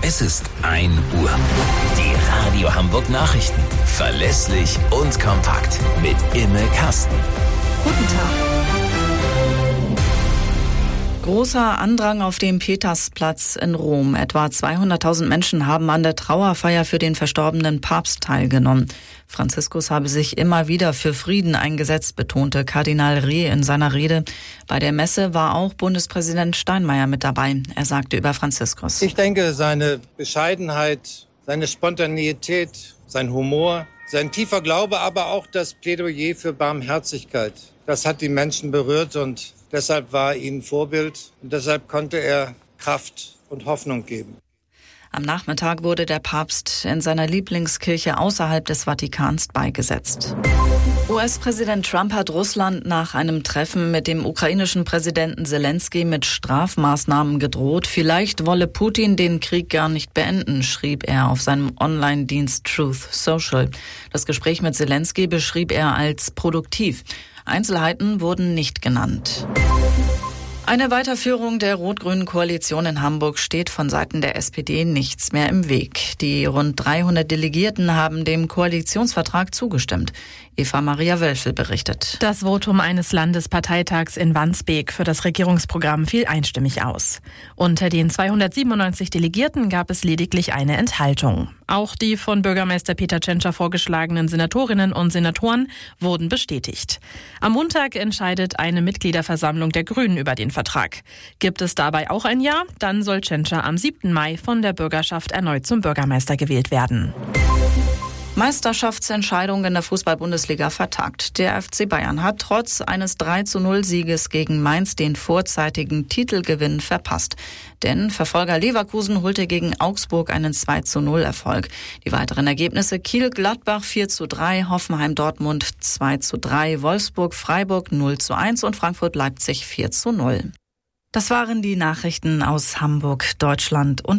Es ist 1 Uhr. Die Radio Hamburg Nachrichten. Verlässlich und kompakt. Mit Imme Kasten. Guten Tag. Großer Andrang auf dem Petersplatz in Rom. Etwa 200.000 Menschen haben an der Trauerfeier für den verstorbenen Papst teilgenommen. Franziskus habe sich immer wieder für Frieden eingesetzt, betonte Kardinal Re in seiner Rede. Bei der Messe war auch Bundespräsident Steinmeier mit dabei. Er sagte über Franziskus: Ich denke, seine Bescheidenheit, seine Spontaneität, sein Humor, sein tiefer Glaube, aber auch das Plädoyer für Barmherzigkeit, das hat die Menschen berührt und deshalb war er ihnen Vorbild und deshalb konnte er Kraft und Hoffnung geben. Am Nachmittag wurde der Papst in seiner Lieblingskirche außerhalb des Vatikans beigesetzt. US-Präsident Trump hat Russland nach einem Treffen mit dem ukrainischen Präsidenten Selenskyj mit Strafmaßnahmen gedroht. Vielleicht wolle Putin den Krieg gar nicht beenden, schrieb er auf seinem Online-Dienst Truth Social. Das Gespräch mit Selenskyj beschrieb er als produktiv. Einzelheiten wurden nicht genannt. Eine Weiterführung der rot-grünen Koalition in Hamburg steht von Seiten der SPD nichts mehr im Weg. Die rund 300 Delegierten haben dem Koalitionsvertrag zugestimmt. Eva-Maria Wölfel berichtet. Das Votum eines Landesparteitags in Wandsbek für das Regierungsprogramm fiel einstimmig aus. Unter den 297 Delegierten gab es lediglich eine Enthaltung. Auch die von Bürgermeister Peter Tschentscher vorgeschlagenen Senatorinnen und Senatoren wurden bestätigt. Am Montag entscheidet eine Mitgliederversammlung der Grünen über den Vertrag. Gibt es dabei auch ein Ja, dann soll Tschentscher am 7. Mai von der Bürgerschaft erneut zum Bürgermeister gewählt werden. Meisterschaftsentscheidung in der Fußball-Bundesliga vertagt. Der FC Bayern hat trotz eines 3:0-Sieges gegen Mainz den vorzeitigen Titelgewinn verpasst. Denn Verfolger Leverkusen holte gegen Augsburg einen 2:0-Erfolg. Die weiteren Ergebnisse: Kiel-Gladbach 4:3, Hoffenheim-Dortmund 2:3, Wolfsburg-Freiburg 0:1 und Frankfurt-Leipzig 4:0. Das waren die Nachrichten aus Hamburg, Deutschland und